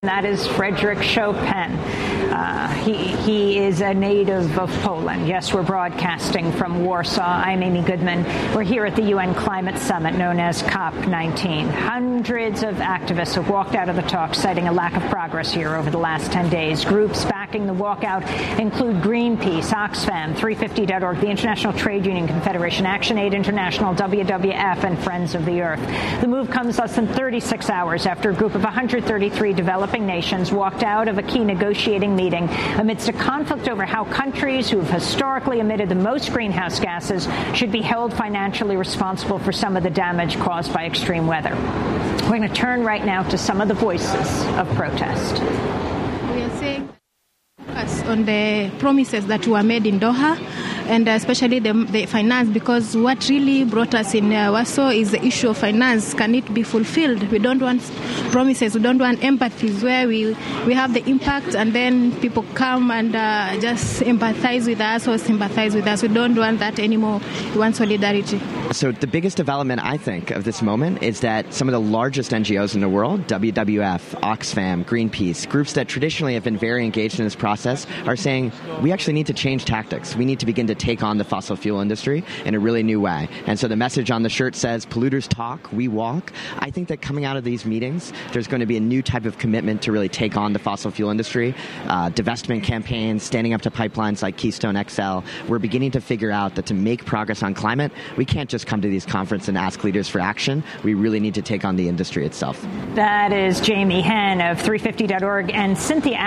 That is Frederick Chopin. He is a native of Poland. Yes, we're broadcasting from Warsaw. I'm Amy Goodman. We're here at the UN Climate Summit known as COP19. Hundreds of activists have walked out of the talk, citing a lack of progress here over the last 10 days. Groups backing the walkout include Greenpeace, Oxfam, 350.org, the International Trade Union Confederation, ActionAid International, WWF, and Friends of the Earth. The move comes less than 36 hours after a group of 133 developing nations walked out of a key negotiating meeting amidst a conflict over how countries who have historically emitted the most greenhouse gases should be held financially responsible for some of the damage caused by extreme weather. We're going to turn right now to some of the voices of protest. We are saying on the promises that were made in Doha, and especially the finance, because what really brought us in Warsaw is the issue of finance. Can it be fulfilled? We don't want promises. We don't want empathies where we have the impact and then people come and just empathize with us or sympathize with us. We don't want that anymore. We want solidarity. So the biggest development, I think, of this moment is that some of the largest NGOs in the world, WWF, Oxfam, Greenpeace, groups that traditionally have been very engaged in this process, are saying we actually need to change tactics. We need to begin to take on the fossil fuel industry in a really new way. And so the message on the shirt says, polluters talk, we walk. I think that coming out of these meetings, there's going to be a new type of commitment to really take on the fossil fuel industry. Divestment campaigns, standing up to pipelines like Keystone XL. We're beginning to figure out that to make progress on climate, we can't just come to these conferences and ask leaders for action. We really need to take on the industry itself. That is Jamie Henn of 350.org and Cynthia